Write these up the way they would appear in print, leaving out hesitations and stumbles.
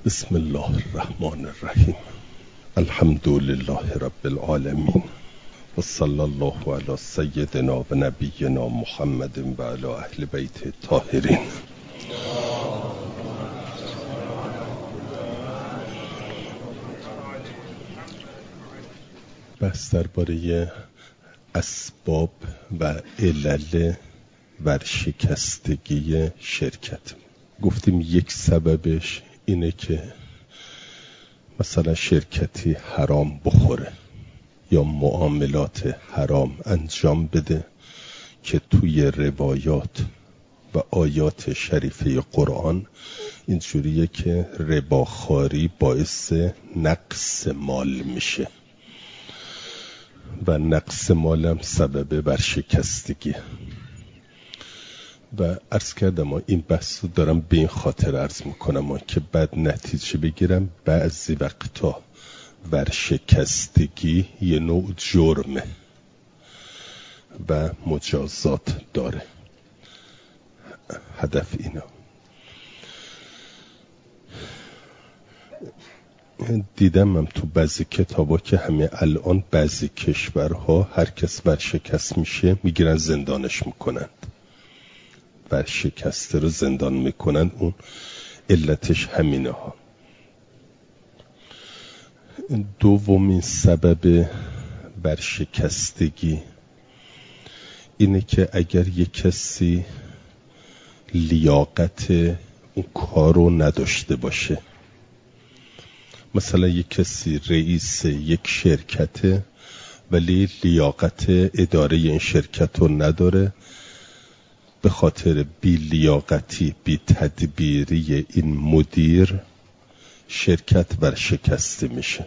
بسم الله الرحمن الرحیم. الحمد لله رب العالمین و صلی الله علی سیدنا و نبینا محمد و علی اهل بیت الطاهرین. بحث درباره اسباب و علل ورشکستگی شرکت. گفتیم یک سببش اینه که مثلا شرکتی حرام بخوره یا معاملات حرام انجام بده که توی روایات و آیات شریفه قرآن اینجوریه که رباخواری باعث نقص مال میشه و نقص مالم سبب ورشکستگی. و عرض کردم این بحث رو دارم به این خاطر عرض میکنم که بعد نتیجه بگیرم بعضی وقتا ورشکستگی یه نوع جرمه و مجازات داره. هدف اینا. دیدم من تو بعضی کتابا که همه الان بعضی کشورها هر کس ورشکست میشه میگیرن زندانش میکنند، ورشکسته رو زندان میکنن. اون علتش همینه ها. دومین سبب ورشکستگی اینه که اگر یک کسی لیاقت اون کار رو نداشته باشه، مثلا یک کسی رئیس یک شرکته ولی لیاقت اداره این شرکت رو نداره، به خاطر بی لیاقتی بی تدبیری این مدیر شرکت ورشکسته میشه.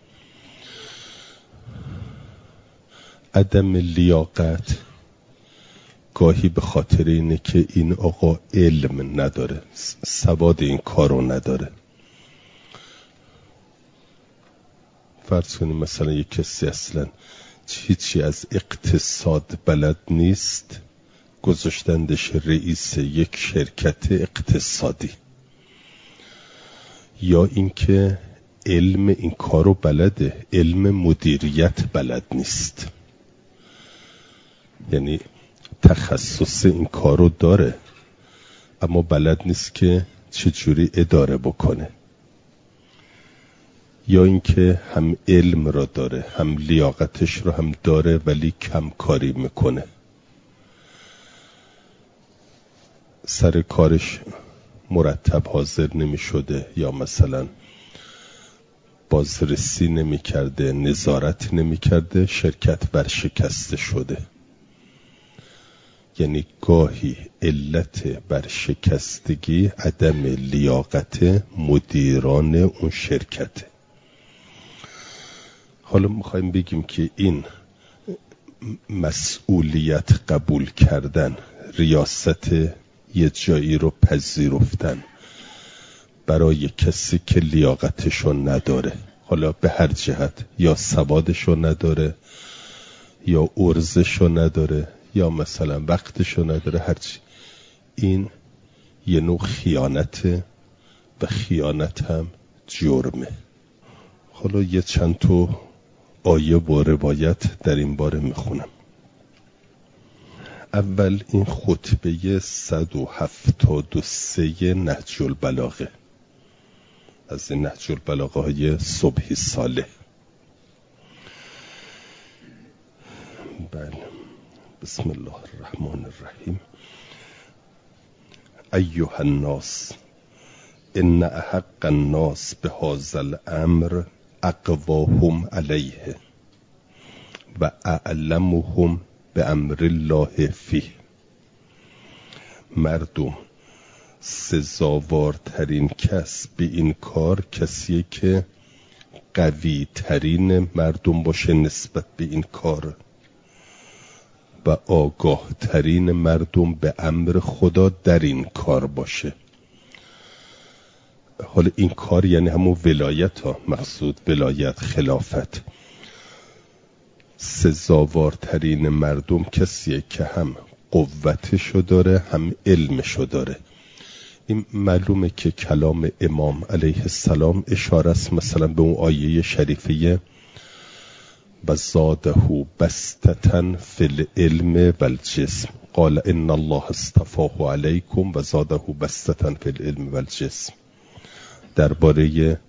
عدم لیاقت گاهی به خاطر اینه که این آقا علم نداره، سواد این کارو نداره. فرض کنیم مثلا یک کسی اصلا هیچی از اقتصاد بلد نیست، گذاشتندش رئیس یک شرکت اقتصادی، یا اینکه علم این کارو بلده، علم مدیریت بلد نیست، یعنی تخصص این کارو داره اما بلد نیست که چجوری اداره بکنه، یا اینکه هم علم را داره هم لیاقتش رو هم داره ولی کم کاری میکنه، سر کارش مرتب حاضر نمی شده، یا مثلا بازرسی نمی کرده، نظارت نمی کرده، شرکت ورشکسته شده. یعنی گاهی علت ورشکستگی عدم لیاقت مدیران اون شرکته. حالا میخوایم بگیم که این مسئولیت قبول کردن، ریاست یه جایی رو پذیرفتن برای کسی که لیاقتشو نداره، حالا به هر جهت، یا سوادشو نداره یا ارزشو نداره یا مثلا وقتشو نداره، هرچی، این یه نوع خیانته و خیانت هم جرمه. حالا یه چند تا آیه و روایت در این باره میخونم. اول این خطبه 173 نهج البلاغه، از این نهج البلاغه های صبحی صالح. بله. بسم الله الرحمن الرحیم. ایها الناس ان احق الناس بهذا الامر اقواهم علیه و اعلمهم به امر الله فیه. مردم سزاوارترین کس به این کار کسیه که قوی ترین مردم باشه نسبت به این کار و آگاه ترین مردم به امر خدا در این کار باشه. حالا این کار یعنی همون ولایت ها، مقصود ولایت، خلافت. سزاوارترین مردم کسیه که هم قوتشو داره هم علمشو داره. این معلومه که کلام امام علیه السلام اشاره است مثلا به اون آیه شریفه و زاده بسطة فی العلم والجسم قال ان الله اصطفاه علیکم و زاده بسطة فی العلم والجسم، درباره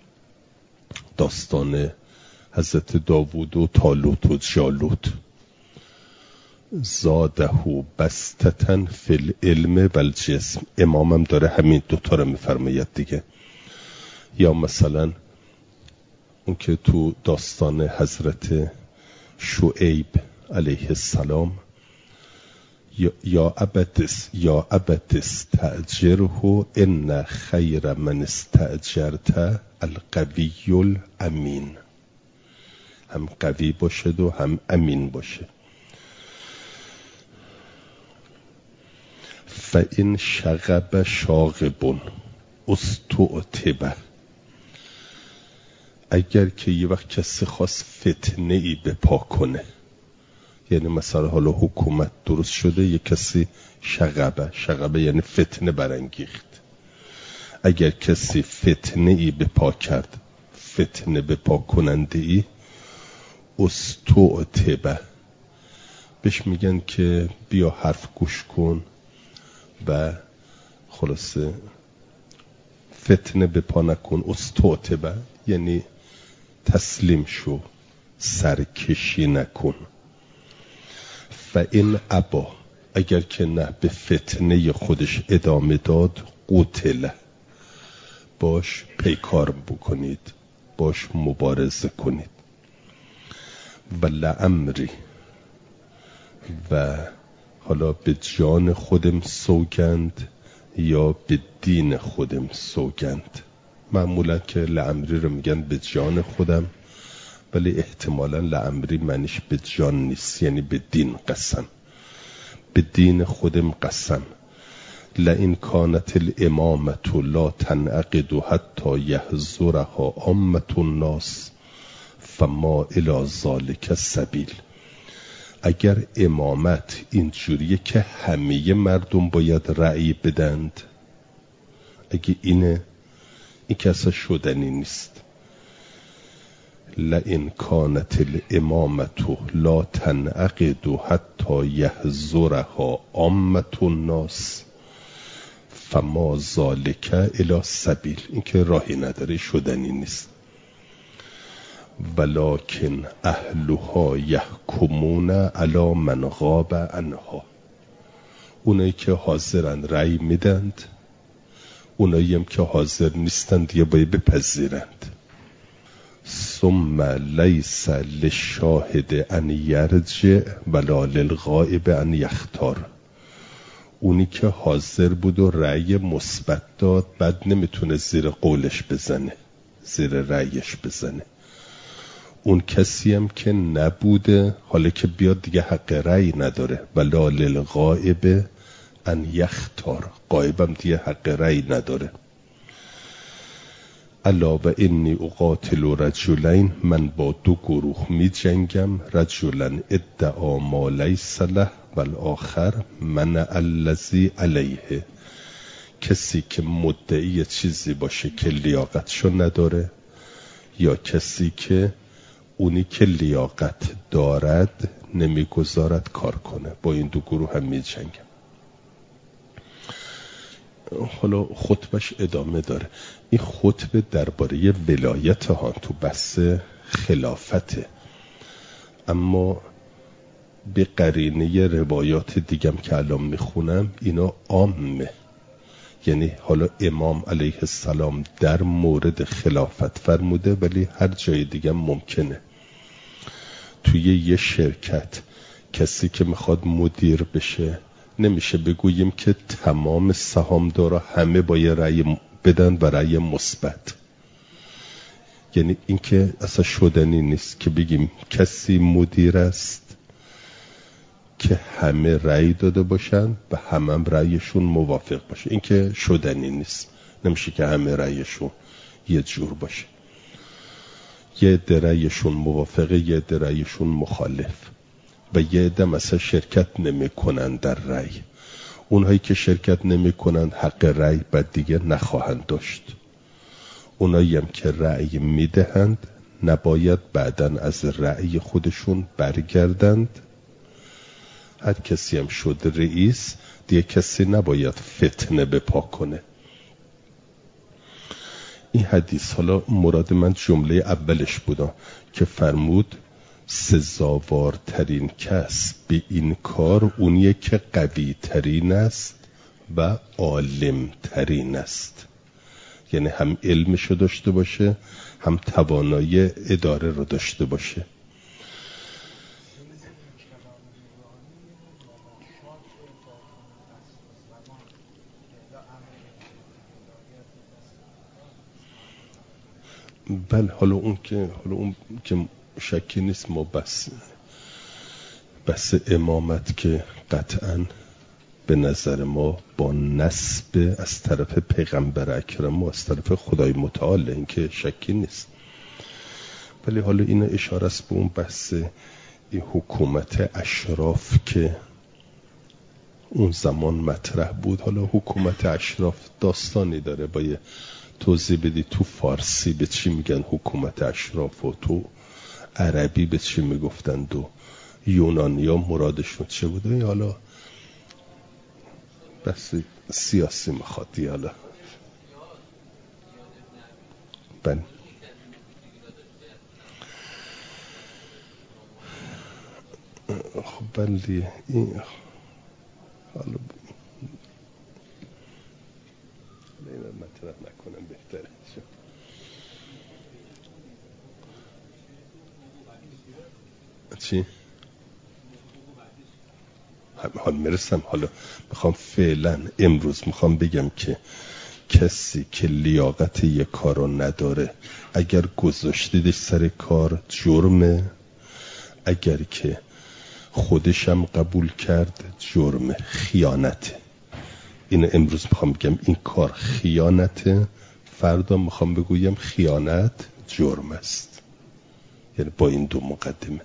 داستان حضرت داوود و طالوت و جالوت. زاده بسطة فی العلم والجسم، امامم داره همین دوتا رو میفرماید دیگه. یا مثلا اون که تو داستان حضرت شعیب علیه السلام یا ابت استأجره ان خیر من استأجرت القوی الامین، هم قوی باشد و هم امین باشه. فإن شغب شاغب استعتب، اگر که یه وقت کسی خواست فتنه ای بپا کنه، یعنی مثلا حالا حکومت درست شده یه کسی شغبه یعنی فتنه برانگیخت، اگر کسی فتنه ای بپا کرد، فتنه بپا کننده ای، استعتب بهش میگن که بیا حرف گوش کن و خلاصه فتنه بپا نکن. استعتب یعنی تسلیم شو، سرکشی نکن. فإن ابا، اگر که نه به فتنه خودش ادامه داد، قتل، باش پیکار بکنید، باش مبارزه کنید. و لعمری، و حالا به جان خودم سوگند یا به دین خودم سوگند. معمولا که لعمری رو میگن به جان خودم، ولی احتمالا لعمری معنیش به جان نیست، یعنی به دین قسم، به دین خودم قسم. لئن کانت الامامة لا تنعقد حتی یحضرها عامة الناس فما الی ذلک سبیل. اگر امامت اینجوریه که همه مردم باید رأی بدند، اگه این که اصلا شدنی نیست. لئن کانت الامامة لا تنعقد حتی یحضرها عامة الناس فما ذلک الی سبیل، این که راهی نداره، شدنی نیست. ولکن اهلها یحکمون علی من غاب عنها، اونایی که حاضرند رأی میدند، اونایی هم که حاضر نیستند یه باید بپذیرند. ثم لیس للشاهد ان یرجع ولا للغائب ان یختار، اونی که حاضر بود و رأی مثبت داد بعد نمیتونه زیر قولش بزنه، زیر رأیش بزنه. اون کسی هم که نبوده حالا که بیاد دیگه حق رأی نداره. ولا للغائب ان یختار، غایبم دیگه حق رأی نداره. الا و انی اقاتل رجلین، من با دو گروه می جنگم. رجلا ادعا ما لیس له والآخر منع الذی علیه، کسی که مدعی چیزی باشه که لیاقتشو نداره، یا کسی که اونی که لیاقت دارد نمیگذارد کار کنه. با این دو گروه هم می جنگم. حالا خطبش ادامه داره. این خطبه درباره ولایت ها تو بحث خلافته، اما به قرینه روایات دیگم که الان میخونم اینا عامه. یعنی حالا امام علیه السلام در مورد خلافت فرموده، ولی هر جای دیگه ممکنه. توی یه شرکت کسی که میخواد مدیر بشه، نمیشه بگوییم که تمام سهامدارا همه باید رأی بدن و رأی مثبت. یعنی این که اصلا شدنی نیست که بگیم کسی مدیر است که همه رأی داده باشن و همه رأیشون موافق باشه. این که شدنی نیست. نمیشه که همه رأیشون یه جور باشه. یه رأیشون موافقه، یه رأیشون مخالف، و یه عده مثلا شرکت نمی کنن در رأی. اونهایی که شرکت نمی کنن حق رأی بعد دیگه نخواهند داشت. اونایی هم که رأی میدهند نباید بعداً از رأی خودشون برگردند. هر کسی هم شد رئیس دیگه کسی نباید فتنه بپا کنه. این حدیث، حالا مراد من جمله اولش بودا که فرمود سزاوارترین کس به این کار اونیه که قوی ترین است و عالم ترین است. یعنی هم علمشو داشته باشه هم توانایی اداره رو داشته باشه. بله، حالا اون که شکی نیست، ما بس امامت که قطعاً به نظر ما با نسب از طرف پیغمبر اکرم و از طرف خدای متعال، این که شکی نیست. ولی حالا این اشاره است به اون بحث این حکومت اشراف که اون زمان مطرح بود. حالا حکومت اشراف داستانی داره، باید توضیح بدی تو فارسی به چی میگن حکومت اشراف و تو عربی به چی میگفتند و یونانیا مرادشون چه بوده. حالا بس سیاسی میخواد دی. حالا بله خب بله این حالا اینو مطرح نکنم بهتره. چی؟ حال میرسم. حالا میخوام فعلا امروز میخوام بگم که کسی که لیاقت یک کار رو نداره اگر گذاشتیدش سر کار جرمه، اگر که خودشم قبول کرد جرمه، خیانته. این امروز میخوام بگم این کار خیانته، فردا میخوام بگویم خیانت جرم است. یعنی با این دو مقدمه.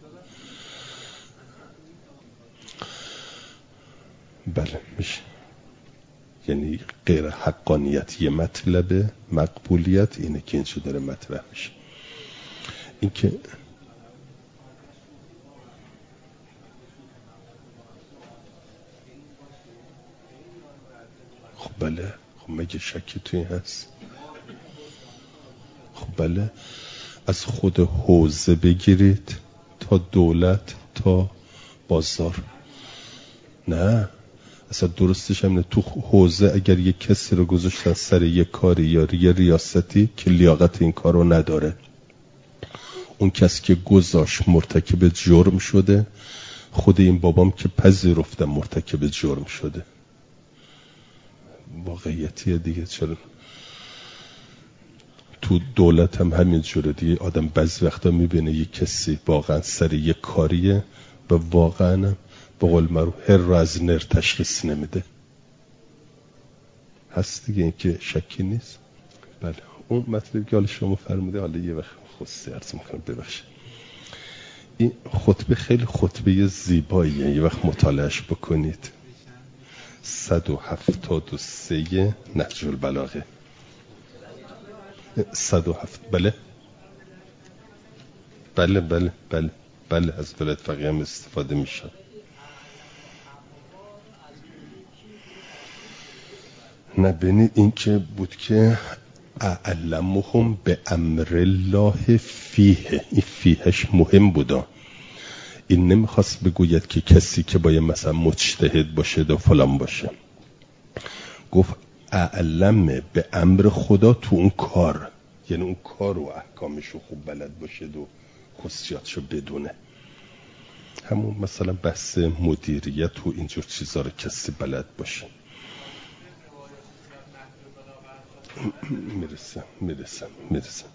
بله میشه. یعنی غیر حقانیت یه مطلبه، مقبولیت اینه که اینجا داره مطرح میشه. این که خب بله، خب مگه شکی توی هست؟ خب بله، از خود حوزه بگیرید تا دولت تا بازار. نه اصلا درستش هم نه. تو حوزه اگر یک کسی رو گذاشتن سر یک کاری یا یه ریاستی که لیاقت این کار رو نداره، اون کسی که گذاشت مرتکب جرم شده، خود این بابام که پذیرفتم مرتکب جرم شده. واقعیتیه دیگه. چرا تو دولت هم همین جوره دیگه. آدم بعضی وقتا میبینه یک کسی واقعا سر یک کاریه و واقعا به قول معروف هر رو از نر تشخیص نمیده. هست دیگه، این که شکی نیست. بله اون مطلبی که حالا شما فرموده، حالا یه وقت خصوصی عرض میکنم ببخشید. این خطبه خیلی خطبه زیباییه، یه وقت مطالعهش بکنید. 173 نهج البلاغه. 107. بله بله بله بله بله از ولایت فقیه هم استفاده میشه. نبینید این که بود که اعلمهم به امر الله فیه. این فیهش مهم بودا. این نمیخواست بگوید که کسی که باید مثلا مجتهد باشه و فلان باشه. گفت اعلم به امر خدا تو اون کار، یعنی اون کار و احکامشو خوب بلد باشه و خصوصیاتشو بدونه. همون مثلا بحث مدیریت و اینجور چیزا رو کسی بلد باشه. میرسم.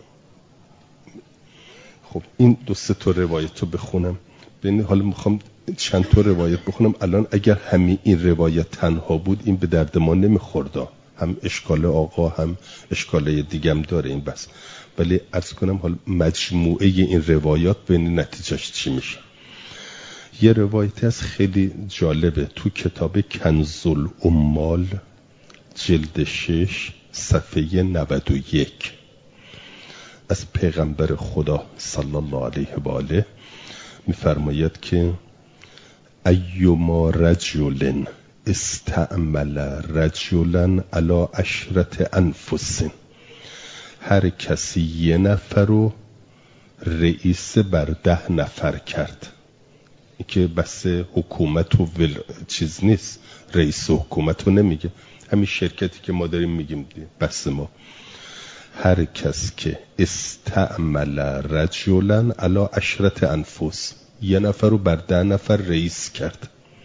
خب این 2-3 تا روایت رو بخونم. ببینید حالا میخوام چند تا روایت بخونم. الان اگر همین این روایت تنها بود این به درد ما نمیخورد. هم اشکال آقا هم اشکال دیگم داره این بس. ولی عرض کنم حالا مجموعه این روایات ببینید نتیجهش چی میشه. یه روایتی از خیلی جالبه تو کتاب کنز الاموال جلد 6 صفحه 91 از پیغمبر خدا صلی الله علیه و آله میفرماید که ایما رجل استعمل رجلا علی 10 انفس، هر کسی یه نفر رو رئیس بر 10 نفر کرد. این که بس حکومت و چیز نیست، رئیس حکومت رو نمیگه، همین شرکتی که ما داریم میگیم بس ما. هر کس که استعمل رجلا علی 10 انفس، یه نفر رو بر 10 نفر رئیس کرد،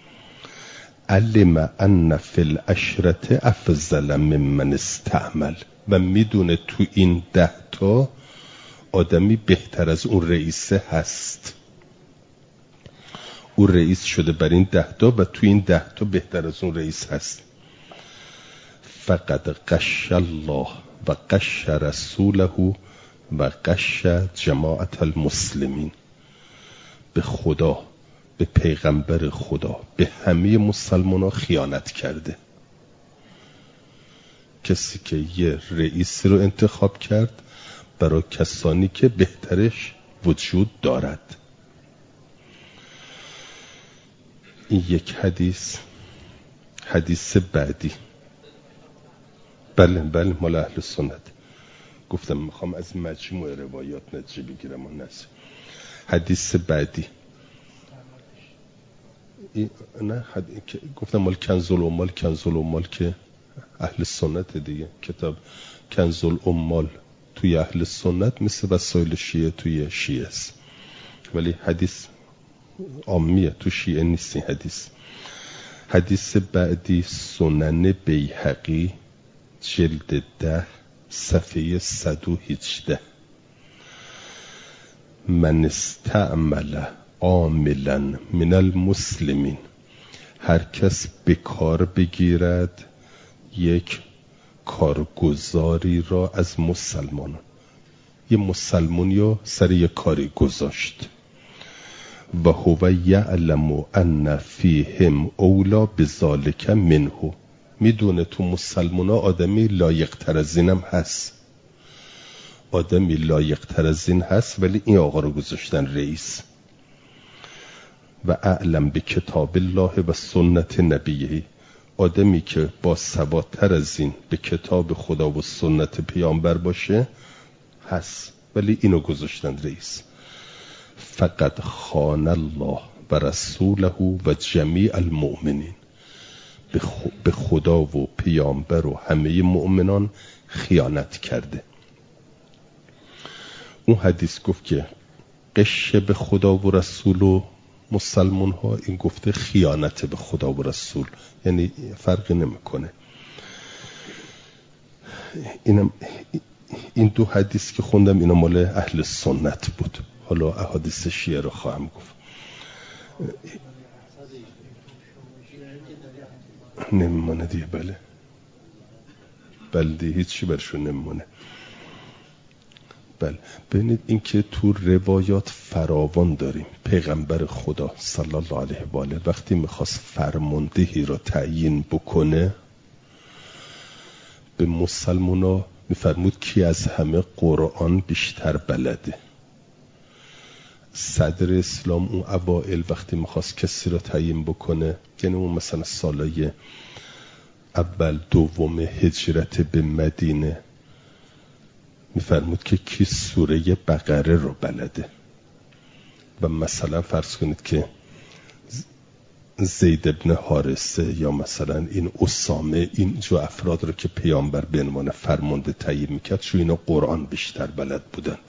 علم ان فی العشرة افضل ممن استعمل، و میدونه تو این 10 تا آدمی بهتر از اون رئیسه هست. اون رئیس شده بر این 10 تا و تو این 10 تا بهتر از اون رئیس هست. فقد غش الله و غش رسوله و غش جماعت المسلمین. به خدا، به پیغمبر خدا، به همه مسلمان ها خیانت کرده. کسی که یه رئیس رو انتخاب کرد برای کسانی که بهترش وجود دارد. این یک حدیث بعدی. بله مال اهل سنت. گفتم میخوام از مجموع روایات نتیجه بگیرم و نسیم. حدیث بعدی گفتم مال کنز الاموال که اهل سنت دیگه. کتاب کنز الاموال توی اهل سنت مثل وسایل شیعه توی شیعه است، ولی حدیث عامیه، تو شیعه نیست این حدیث. حدیث بعدی سنن بیهقی جلد 10 صفحه 118. من استعمل عاملا من المسلمین، هر کس به کار بگیرد یک کارگزاری را از مسلمانان. یه مسلمانی رو سر یک کاری گذاشت و هو یعلم ان فیهم اولا بذالک منه، میدونه تو مسلمان ها آدمی لایق تر از اینم هست، آدمی لایق تر از این هست، ولی این آقا رو گذاشتن رئیس. و اعلم به کتاب الله و سنت نبیه، آدمی که با سوادتر از این به کتاب خدا و سنت پیامبر باشه هست، ولی اینو گذاشتن رئیس. فقط خان الله و رسوله و جمیع المؤمنین، به خدا و پیامبر و همه مؤمنان خیانت کرده. اون حدیث گفت که غش به خدا و رسول و مسلمان ها، این گفته خیانت به خدا و رسول، یعنی فرقی نمیکنه. این دو حدیث که خوندم اینا مال اهل سنت بود. حالا احادیث شیعه رو خواهم گفت. نمیمونه دیگه. بله دیگه هیچی برشون نمیمونه. بله ببینید این که تو روایات فراوان داریم. پیغمبر خدا صلی الله علیه و آله وقتی میخواست فرماندهی را تعیین بکنه به مسلمونا میفرمود کی از همه قرآن بیشتر بلده. صدر اسلام اون اوائل وقتی میخواست کسی را تعیین بکنه، یعنی اون مثلا سالای اول دوم هجرت به مدینه، میفرمود که کی سوره بقره رو بلده. و مثلا فرض کنید که زید ابن حارثه یا مثلا این اسامه، این جو افراد رو که پیامبر به عنوان فرمانده تعیین میکرد، چون اینا قرآن بیشتر بلد بودند.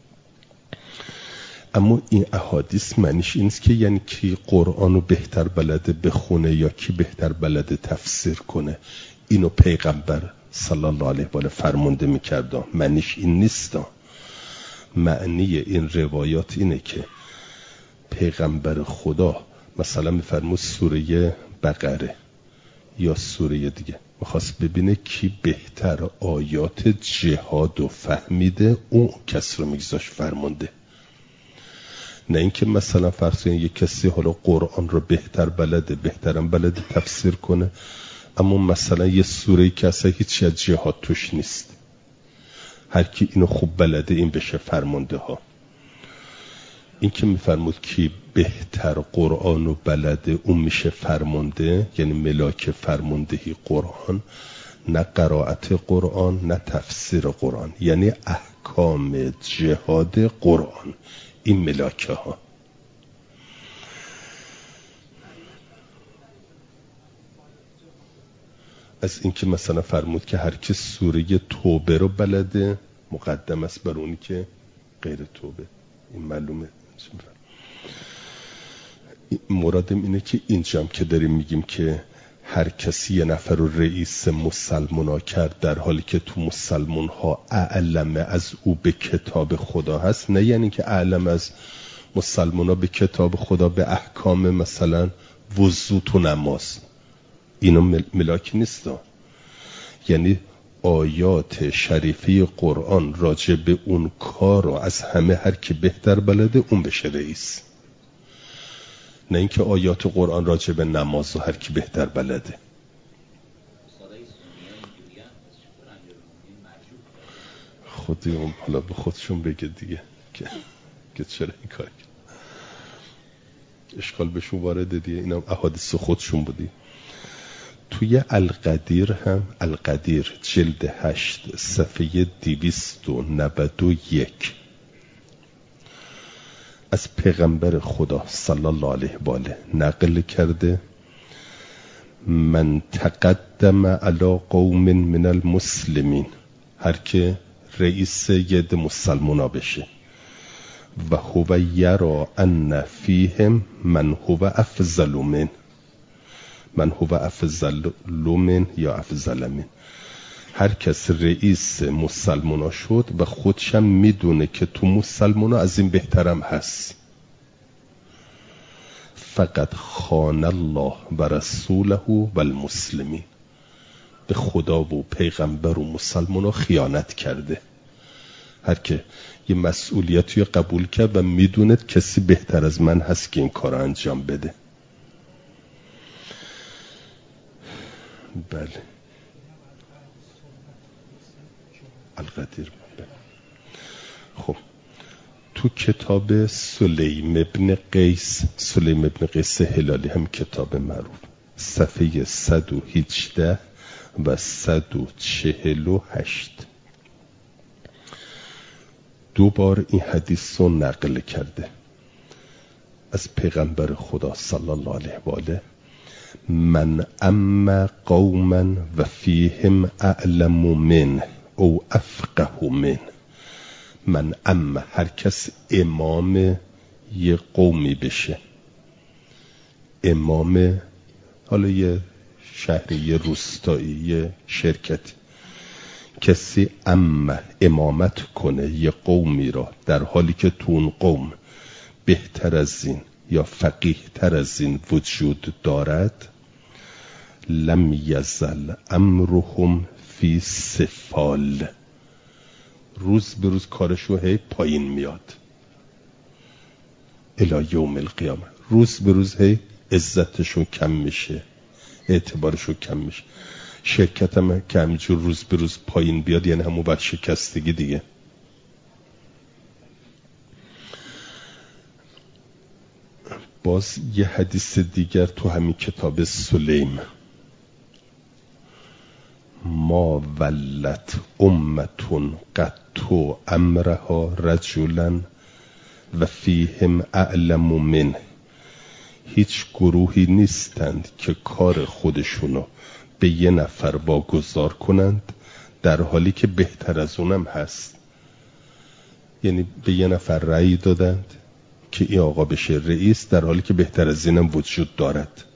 اما این احادیث معنیش این است که یعنی کی قرآن رو بهتر بلده بخونه یا کی بهتر بلده تفسیر کنه. اینو پیغمبر صلی الله علیه و آله فرمانده میکرد. معنیش این نیست. معنی این روایات اینه که پیغمبر خدا مثلا میفرمود سوره بقره یا سوره دیگه، میخواست ببینه کی بهتر آیات جهاد و فهمیده، اون کس رو میگذاشت فرمانده. نه اینکه مثلا فرض کنید یک کسی حالا قرآن رو بهترم بلده تفسیر کنه، اما مثلا یه سوره‌ای که اصلا هیچ از جهات توش نیست، هر کی اینو خوب بلده این بشه فرمانده ها. این که میفرمود که بهتر قرآن و بلده اون میشه فرمانده، یعنی ملاک فرماندهی قرآن، نه قرائت قرآن نه تفسیر قرآن، یعنی احکام جهاد قرآن، این ملاکه ها. از این که مثلا فرمود که هر کی سوره توبه رو بلده مقدم است بر اونی که غیر توبه. این معلومه. مرادم اینه که اینجام که داریم میگیم که هر کسی یه نفر رو رئیس مسلمان ها کرد در حالی که تو مسلمان ها اعلم از او به کتاب خدا هست، نه یعنی که اعلم از مسلمان ها به کتاب خدا به احکام مثلا وضو تو نماز، اینو ملاک نیست. یعنی آیات شریفه قرآن راجع به اون کار رو از همه هر کی بهتر بلده اون بشه رئیس، نه اینکه آیات قرآن راجع به نماز و هر کی بهتر بلده. خودی اون حالا به خودشون بگه دیگه که چرا این کار کرد، اشکال بهشون وارده دیگه، اینم احادیث خودشون بودی. توی القدیر هم، القدیر جلد 8 صفحه 291 از پیغمبر خدا صلی الله علیه و آله نقل کرده: من تقدم علی قوم من المسلمین، هر که رئیس ید مسلمونا بشه، و هو یرا ان فیهم من هو افضل من، من هو افضل من یا افضل من، هر کس رئیس مسلمونا شد و خودشم میدونه که تو مسلمونا از این بهترم هست، فقط خان الله و رسوله و المسلمین، به خدا و پیغمبر و مسلمونا خیانت کرده. هر که یه مسئولیتی رو قبول کرد و میدونه کسی بهتر از من هست که این کار انجام بده. بله القدیر. خب تو کتاب سلیم ابن قیس هلالی هم کتاب معروف، صفحه 118 و 148 دوبار این حدیث رو نقل کرده از پیغمبر خدا صلی الله علیه و آله: من اما قوما و فیهم اعلم من او افقه من. من اما هر کس امام یه قومی بشه، امام حالا یه شهری، یه روستایی، یه شرکتی، کسی اما امامت کنه یه قومی را در حالی که تو اون قوم بهتر از این یا فقیه تر از این وجود دارد، لم یزل امرهم فی سفال، روز به روز کارشو هی پایین میاد، الی یوم القیامه، روز به روز هی عزتشون کم میشه، اعتبارشون کم میشه. شرکت هم که همینجور روز به روز پایین بیاد یعنی همون ورشکستگی دیگه. باز یه حدیث دیگر تو همین کتاب سلیم: ما ولت امتون قطو امرها رجلا و فیهم اعلم من، هیچ گروهی نیستند که کار خودشونو به یه نفر واگذار کنند در حالی که بهتر از اونم هست. یعنی به یه نفر رأی دادند که این آقا بشه رئیس در حالی که بهتر از اینم وجود دارد.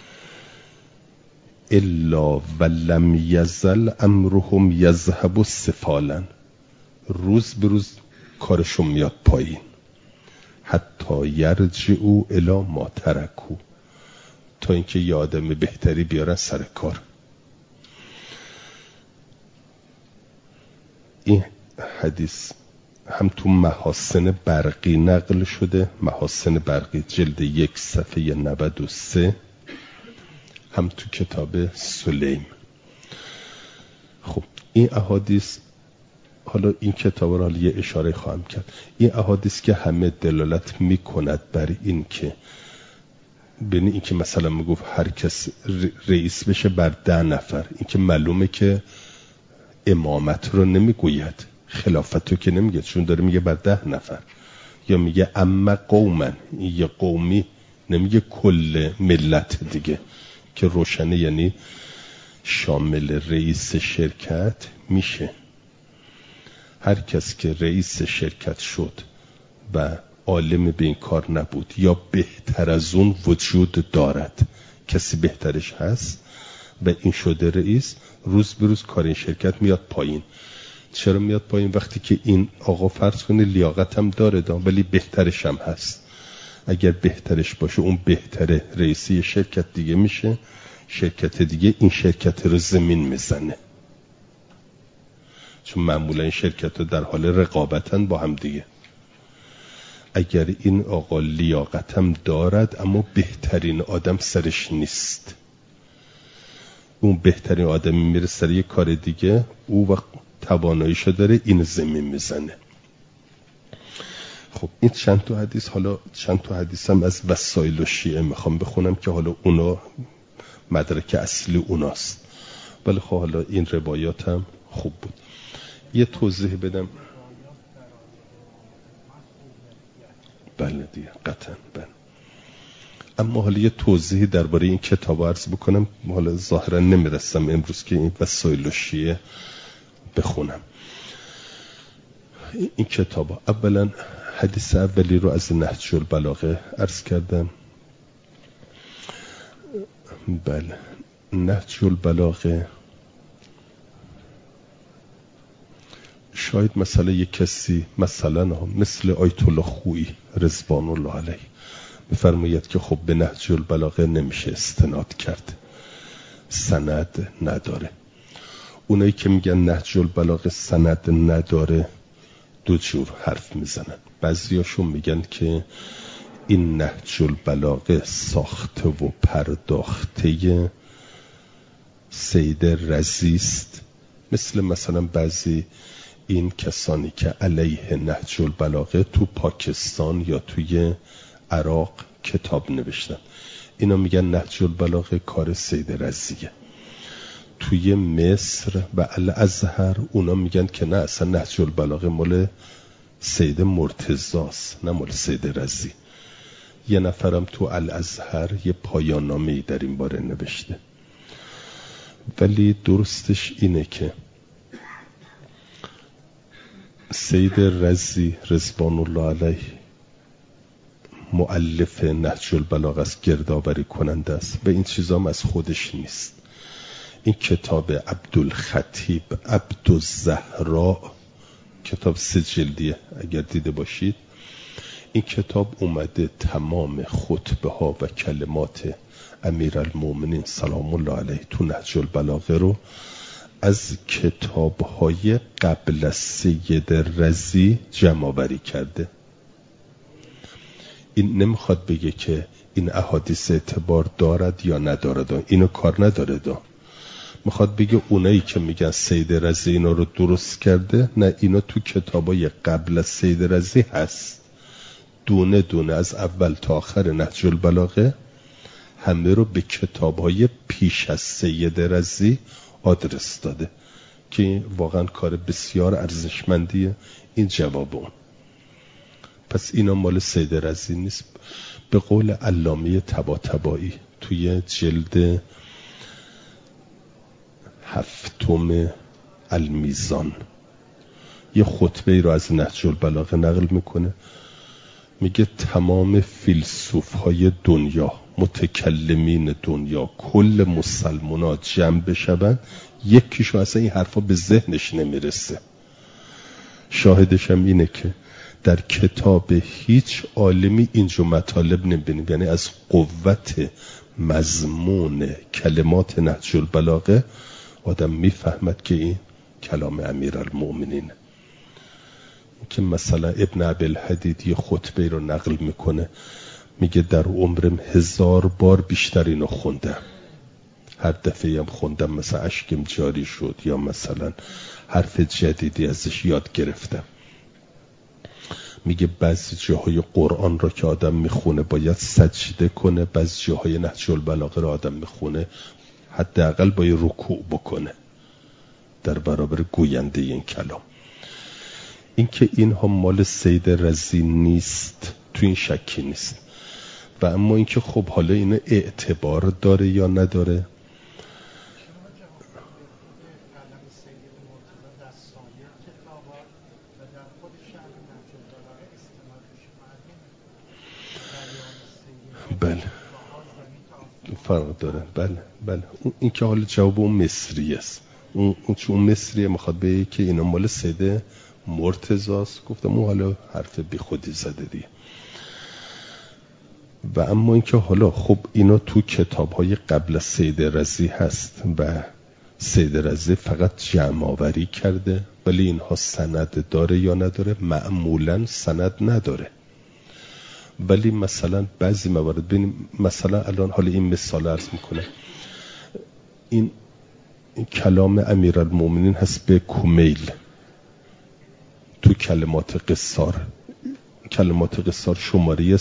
الا ولم یزل امرهم یذهب سفالا، روز به روز کارشون میاد پایین، حتی یرجعوا الی ما ترکوا، تا اینکه یه آدم بهتری بیارن سر کار. این هم تو محاسن برقی نقل شده، محاسن برقی جلد 1 صفحه 93، هم تو کتاب سلیم. خب این احادیث، حالا این کتاب را یه اشاره خواهم کرد، این احادیث که همه دلالت میکند بر این که ببینید این که مثلا میگفت هر کس رئیس بشه بر 10 نفر، این که معلومه که امامت رو نمیگوید، خلافت رو که نمیگه، چون داره میگه بر 10 نفر. یا میگه اما قومن، یه قومی، نمیگه کل ملت دیگه که روشنه، یعنی شامل رئیس شرکت میشه. هر کس که رئیس شرکت شد و عالم به این کار نبود یا بهتر از اون وجود دارد، کسی بهترش هست و این شده رئیس، روز به روز کار این شرکت میاد پایین. چرا میاد پایین؟ وقتی که این آقا فرض کنه لیاقت هم داره ولی بهترش هم هست، اگر بهترش باشه اون بهتره رئیسی شرکت دیگه میشه، شرکت دیگه این شرکت رو زمین میزنه، چون معمولا این شرکت رو در حال رقابتن با هم دیگه. اگر این آقا لیاقت هم دارد اما بهترین آدم سرش نیست، اون بهترین آدمی میره سر یک کار دیگه، او وقت تواناییشو داره این زمین میزنه. خب این چند تا حدیث، حالا چند تا حدیث هم از وسایل و شیعه میخوام بخونم که حالا اونا مدرک اصلی اوناست، ولی خب حالا این روایات هم خوب بود. یه توضیح بدم. بله دیگه قطعا بله. اما حالا یه توضیحی درباره این کتاب عرض بکنم، حالا ظاهرا نمیرسم امروز که این وسایل و شیعه بخونم. این کتاب اولا حدیث اولی رو از نهج البلاغه عرض کردم. بله نهج البلاغه، شاید مثلا یک کسی مثلا مثل آیت الله خویی رضوان الله علیه بفرماید که خب به نهج البلاغه نمیشه استناد کرد، سند نداره. اونایی که میگن نهج البلاغه سند نداره دو جور حرف میزنن. بعضیاشون میگن که این نهج البلاغه ساخته و پرداخته سید رضی است، مثلا بعضی این کسانی که علیه نهج البلاغه تو پاکستان یا توی عراق کتاب نوشتن، اینا میگن نهج البلاغه کار سید رضیه. توی مصر و الازهر اونا میگن که نه، اصلا نهج البلاغه مال سید مرتضاست نه مال سید رضی. یه نفرم تو الازهر یه پایان نامه‌ای در این باره نوشته. ولی درستش اینه که سید رضی رضوان الله علیه مؤلف نهج البلاغه است، گردآوری کننده است و این چیزا هم از خودش نیست. این کتاب عبدالخطیب عبدالزهراء، کتاب 3 جلدیه اگر دیده باشید. این کتاب اومده تمام خطبه ها و کلمات امیرالمومنین سلام الله علیه تو نهج البلاغه رو از کتاب های قبل از سید رضی جمع آوری کرده. این نمیخواد بگه که این احادیث اعتبار دارد یا ندارد، اینو کار نداره میخواد بگه اونایی که میگن سید رضی اینا رو درست کرده، نه، اینا تو کتابای قبل از سید رضی هست، دونه دونه از اول تا آخر نهج البلاغه همه رو به کتابهای پیش از سید رضی آدرس داده که واقعا کار بسیار ارزشمندیه. این جواب اون. پس اینا مال سید رضی نیست. به قول علامه طباطبایی توی جلد 7 المیزان یه خطبه ای رو از نهج البلاغه نقل میکنه، میگه تمام فیلسوف‌های دنیا، متکلمین دنیا، کل مسلمان‌ها جمع بشن، یکیشو اصلا این حرفا به ذهنش نمیرسه. شاهدش هم اینه که در کتاب هیچ عالمی اینجور مطالب نمیبینیم، یعنی از قوت مضمون کلمات نهج که مثلا ابن ابی‌الحدید یه خطبه رو نقل میکنه، میگه در عمرم 1000 بار بیشتر اینو خوندم، هر دفعه هم خوندم مثلا اشکم جاری شد یا مثلا حرف جدیدی ازش یاد گرفتم. میگه بعضی جاهای قرآن را که آدم میخونه باید سجده کنه، بعضی جاهای نهج البلاغه را آدم میخونه حداقل باید رکوع بکنه در برابر گوینده این کلام. این که اینها مال سید رضی نیست تو این شکی نیست. و اما این که خب حالا اینو اعتبار داره یا نداره، بله فرق داره. بله این که حالا جواب اون مصری است، اون چون مصریه میخواد بگه که اینا مال سید مرتضی است، گفتم اون حالا حرف بی خودی زده دیگه. و اما این که حالا خب اینا تو کتاب‌های قبل از سید رضی هست و سید رضی فقط جمع آوری کرده، ولی اینها سند داره یا نداره؟ معمولاً سند نداره. ولی مثلا بعضی موارد ببینیم، مثلا الان حالا این مثال عرض میکنه، این کلام امیرالمومنین هست به کمیل تو کلمات قصار شماره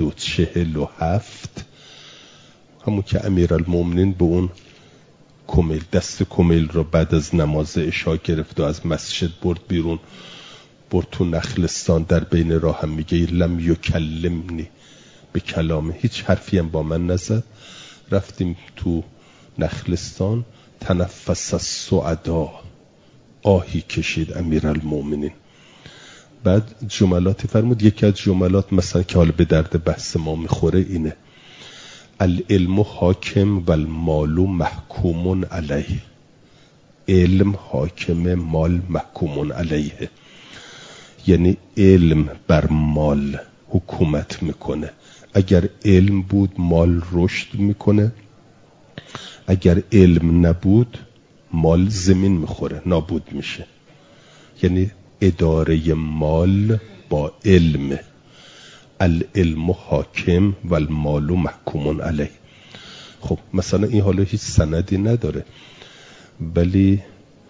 147، همون که امیرالمومنین به اون کمیل دست کمیل رو بعد از نماز عشا گرفت و از مسجد برد بیرون، برد تو نخلستان، در بین راه هم میگه لم یکلمنی به کلامه، هیچ حرفی هم با من نزد. رفتیم تو نخلستان، تنفس السعدا، آهی کشید امیرالمومنین. بعد جملاتی فرمود، یکی از جملات مثلا که حالا به درد بحث ما میخوره اینه: العلم حاکم و المال محکوم علیه. علم حاکم، مال محکوم علیه، یعنی علم بر مال حکومت میکنه. اگر علم بود مال رشد میکنه، اگر علم نبود مال زمین میخوره، نابود میشه. یعنی اداره مال با علم. العلم حاکم و المال محکوم علیه. خب مثلا این حالا هیچ سندی نداره، ولی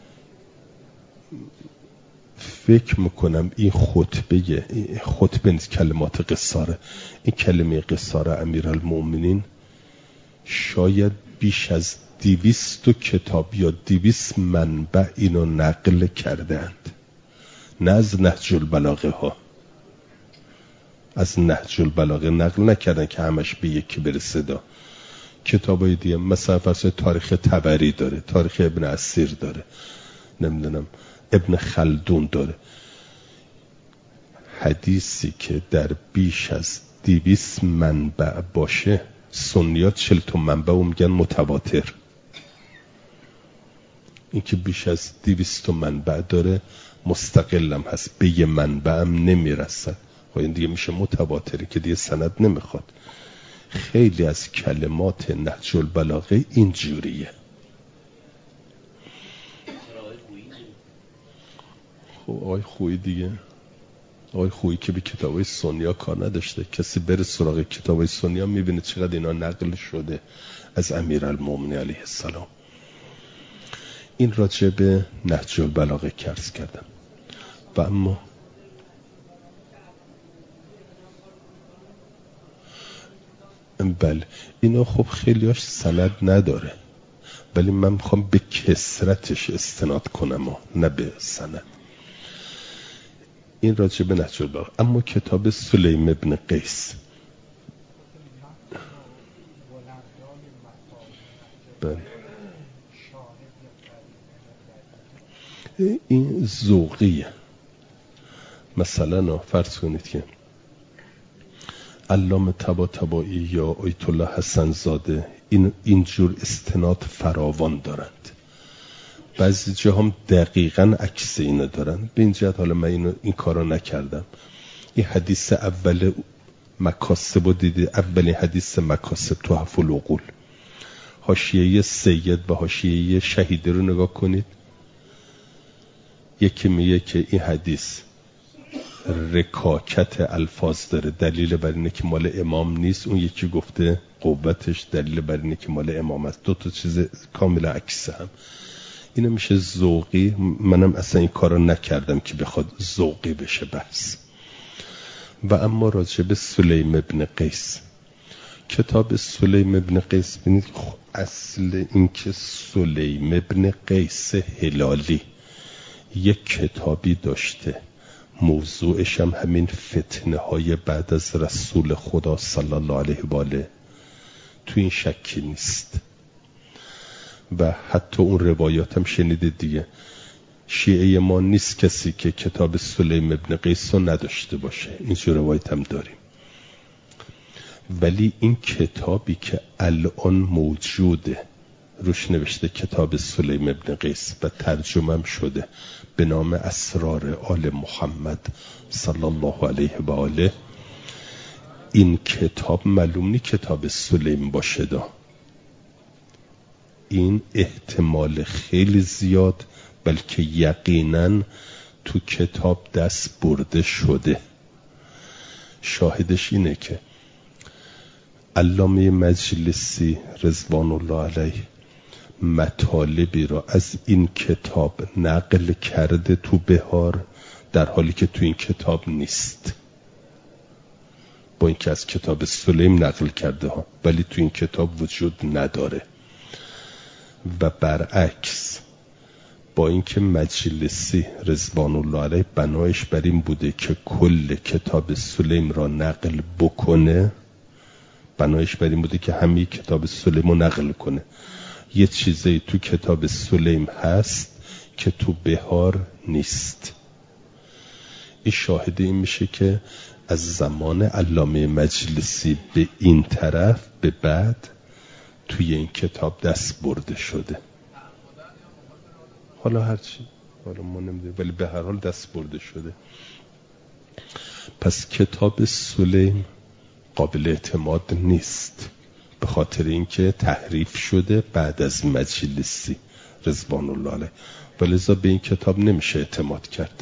فکر میکنم این خطبه نیست، کلمات قصاره. این کلمه قصاره امیرالمومنین شاید بیش از 200 کتاب یا 200 منبع اینو نقل کردند، نه از نهج البلاغه ها، از نهج البلاغه نقل نکردن که همش به یکی برسه. کتابای دیگه مثلا فرض تاریخ طبری داره، تاریخ ابن اسیر داره، نمیدونم ابن خلدون داره. حدیثی که در بیش از 200 منبع باشه، سنیات 40 تا منبع رو میگن متواتر. این که بیش از 200 منبع داره مستقلم هست، به یه منبع هم نمیرسد، این دیگه میشه متواتری که دیگه سند نمیخواد. خیلی از کلمات نهج البلاغه اینجوریه. خب آقای خویی دیگه، آقای خویی که به کتابای سنیا کار نداشته. کسی بره سراغ کتابای سنیا میبینه چقدر اینا نقل شده از امیرالمومنین علیه السلام. این راجع به نهج البلاغه عرض کردم. و اما بله اینا خب خیلیاش سند نداره، ولی من میخوام به کثرتش استناد کنم و نه به سند. این راجع به نهج البلاغه. اما کتاب سلیم ابن قیس، بله این ذوقیه. مثلا فرض کنید که علامه طباطبایی یا آیت الله حسن زاده اینجور استناد فراوان دارند. بعضی جا هم دقیقاً عکس اینو دارن. به این جهت حالا من این کارو نکردم. این حدیث اول مکاسب رو دیدی، اولین حدیث مکاسب تحف العقول، حاشیه سید و حاشیه شهیده رو نگاه کنید. یکی میگه که این حدیث رکاکت الفاظ داره. دلیل بر اینه که مال امام نیست، اون یکی گفته قوتش دلیل بر اینه که مال امام است. دو تا چیز کاملا عکس هم. اینو میشه ذوقی. منم اصلا این کارو نکردم که بخواد ذوقی بشه بحث. و اما راجع به سلیم ابن قیس، کتاب سلیم ابن قیس، ببینید اصل این که سلیم ابن قیس هلالی یک کتابی داشته، موضوعش هم همین فتنه های بعد از رسول خدا صلی الله علیه و آله، تو این شکی نیست. و حتی اون روایات هم شنیده دیگه، شیعه ما نیست کسی که کتاب سلیم ابن قیس رو نداشته باشه، اینجور روایت هم داریم. ولی این کتابی که الان موجوده روش نوشته کتاب سلیم ابن قیس و ترجمه هم شده به نام اسرار آل محمد صلی الله علیه و آله. این کتاب معلوم نی کتاب سلیم باشه دا، این احتمال خیلی زیاد بلکه یقینا تو کتاب دست برده شده. شاهدش اینه که علامه مجلسی رضوان الله علیه مطالبی را از این کتاب نقل کرده تو بهار، در حالی که تو این کتاب نیست. با اینکه از کتاب سلیم نقل کرده ها، ولی تو این کتاب وجود نداره. و برعکس، با اینکه مجلسی رضوان الله علیه بنایش بر این بوده که کل کتاب سلیم را نقل بکنه، بنایش بر این بوده که همه کتاب سلیم رو نقل کنه، یه چیزی تو کتاب سلیم هست که تو بهار نیست. این شاهد این میشه که از زمان علامه مجلسی به این طرف به بعد توی این کتاب دست برده شده. حالا هرچی، حالا ما نمیدونیم، ولی به هر حال دست برده شده. پس کتاب سلیم قابل اعتماد نیست، به خاطر اینکه تحریف شده بعد از مجلسی رضوان الله علیه، ولذا به این کتاب نمیشه اعتماد کرد.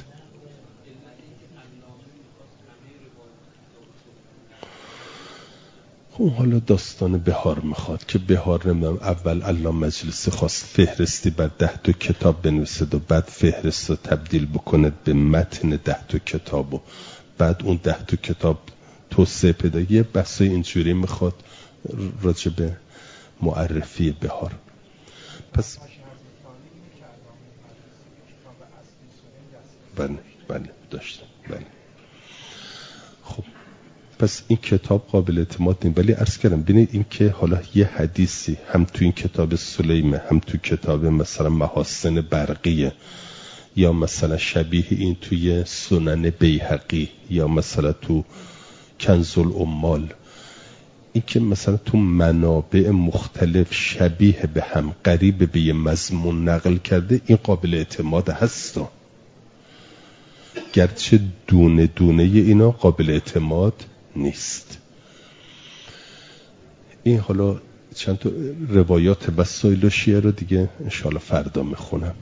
خب حالا داستان بهار میخواد که بهار نمیدونم اول علامه مجلسی خواست فهرستی بر 10 تا کتاب بنویسد و بعد فهرست رو تبدیل بکنه به متن 10 تا کتاب و بعد اون 10 تا کتاب توسعه پیدا. یه بحثای اینجوری میخواد راجع به معرفی بهار. پس بله داشتم، بله. خب پس این کتاب قابل اعتماد نیست. ولی عرض کردم ببینید این که حالا یه حدیثی هم تو این کتاب سلیمه، هم تو کتاب مثلا محاسن برقیه، یا مثلا شبیه این توی سنن بیهقی، یا مثلا تو کنز الاموال، این که مثلا تو منابع مختلف شبیه به هم، قریب به یه مضمون نقل کرده، این قابل اعتماد هستا، گرچه دونه دونه اینا قابل اعتماد نیست. این حالا چند تا روایات وسایل و شیعه رو دیگه انشاءالله فردا میخونم.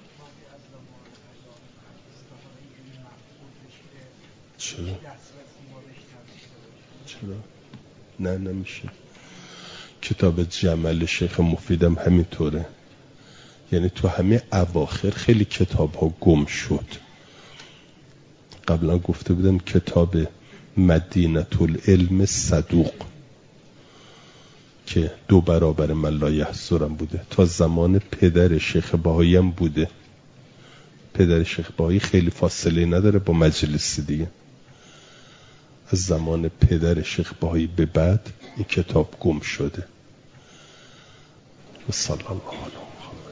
چرا؟ نه نمیشه. کتاب جمل شیخ مفیدم همینطوره، یعنی تو همه اواخر خیلی کتاب ها گم شد. قبلا گفته بودم کتاب مدینه العلم صدوق که 2 برابر من لا یحصرم بوده، تا زمان پدر شیخ بهایی هم بوده. پدر شیخ بهایی خیلی فاصله نداره با مجلسی دیگه، از زمان پدر شیخ بهایی به بعد این کتاب گم شده. صلی الله علیه و